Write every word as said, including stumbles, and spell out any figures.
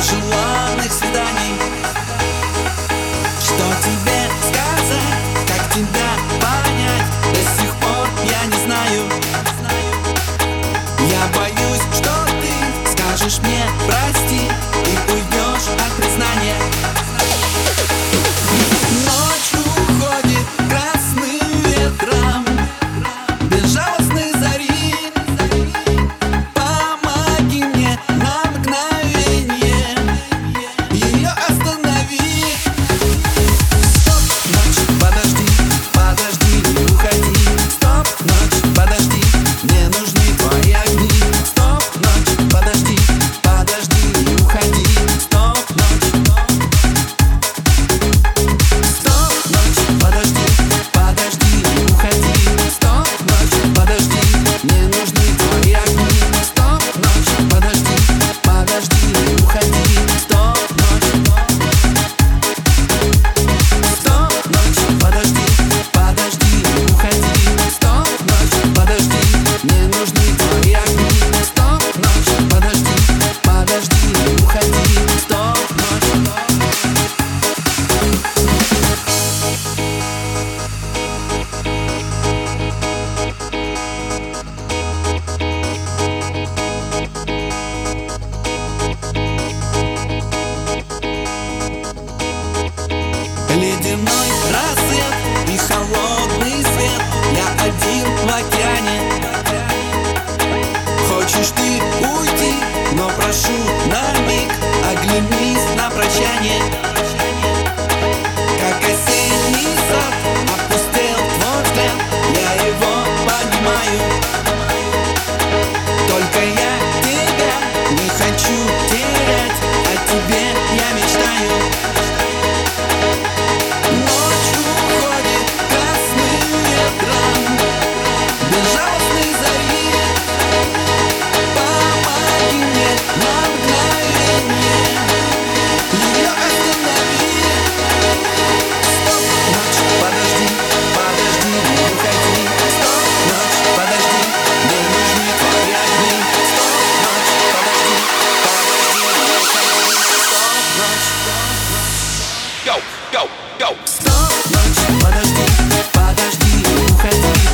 желанных свиданий. Что тебе сказать, как тебя понять, до сих пор я не знаю. Я боюсь, что ты скажешь мне прости и уйдешь от признания. Ночь уходит красным ветром безжалостной зари. Помоги мне на мгновение ее останови. Стоп, ночь, подожди, подожди, не уходи. Стоп, ночь, подожди, мне нужны твои огни. Стоп, ночь, подожди, подожди, не уходи. Стоп, ночь, стоп, ночь, подожди, подожди, не уходи. Стоп, ночь, подожди, мне нужны твои огни. Стоп, ночь, подожди, подожди, не уходи. Стоп, ночь, стоп, ночь, подожди, подожди, не уходи. Стоп, ночь, подожди, мне нужны твои огни. Стоп, ночь, подожди, подожди, не уходи. Стоп, ночь. Ледяной рассвет и холодный свет. Я один в океане. Хочешь ты уйти, но прошу на миг оглянись на прощание. Как осенний сад опустел твой взгляд, я его понимаю. Только я тебя не хочу терять, о тебе я мечтаю. Ночь уходит красным ветром безжалостной зари. Помоги мне на мгновение ее останови. Стоп, ночь, подожди, подожди, не уходи. Стоп, ночь, подожди, мне нужны твои огни. Стоп, ночь, подожди, подожди, не уходи. Стоп, ночь. Go, go, go. Стоп, ночь, подожди, подожди, не уходи.